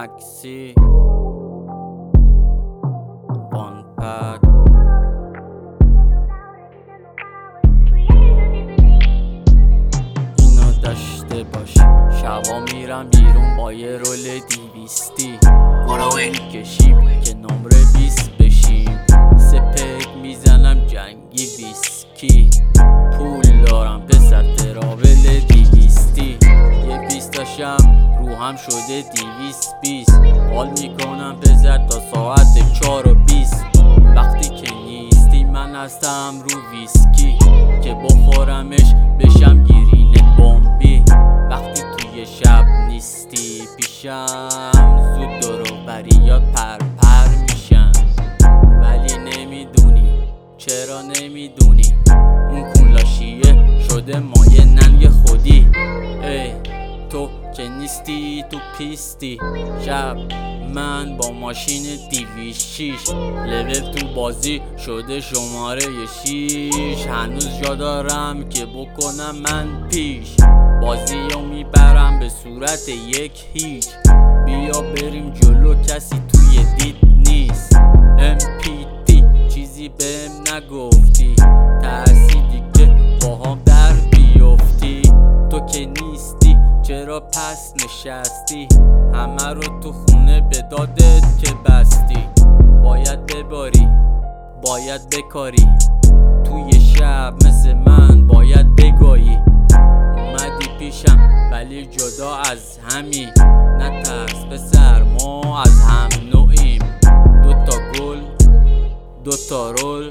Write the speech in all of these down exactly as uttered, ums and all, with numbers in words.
مکسی بانپد اینو داشته باش. شبا میرم بیرون با یه رول دیویستی کشیم که نمره بیست بشیم. سپک میزنم جنگی ویسکی. پول دارم پسر تراول دیویستی. یه بیستاشم روحم شده دیویست بیست. حال میکنم پسر تا ساعت چار و بیست. وقتی که نیستی من هستم رو ویسکی که بخورمش بشم گیرین بمبی. وقتی توی شب نیستی پیشم زود دور و بریات پر پر میشن. ولی نمیدونی چرا نمیدونی اون کلاشیه شده مایه ننگ خودی. ای تو که نیستی تو پیستی. شب من با ماشین دیوی شیش لول تو بازی شده شماره شیش. هنوز جا دارم که بکنم من پیش. بازی رو میبرم به صورت یک هیچ. بیا بریم جلو کسی توی دید نیست. ام پی تی چیزی بهم نگفتی. ترسیدی که با هم در بیفتی. تو که نیستی چرا پس نشستی؟ همه رو تو خونه به دادت که بستی. باید بباری باید بکاری. توی شب مثل من باید بگایی. اومدی پیشم ولی جدا از همی. نترس پسر ما از هم نوعیم. دوتا گل دوتا رول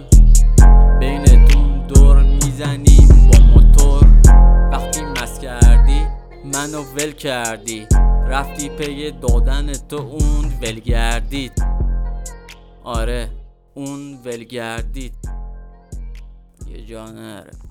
بینتون دور میزنیم با موتور. وقتی مست کردی منو ول کردی. رفتی پی دادن تو اون ولگردید. آره اون ولگردید. یه جا نره.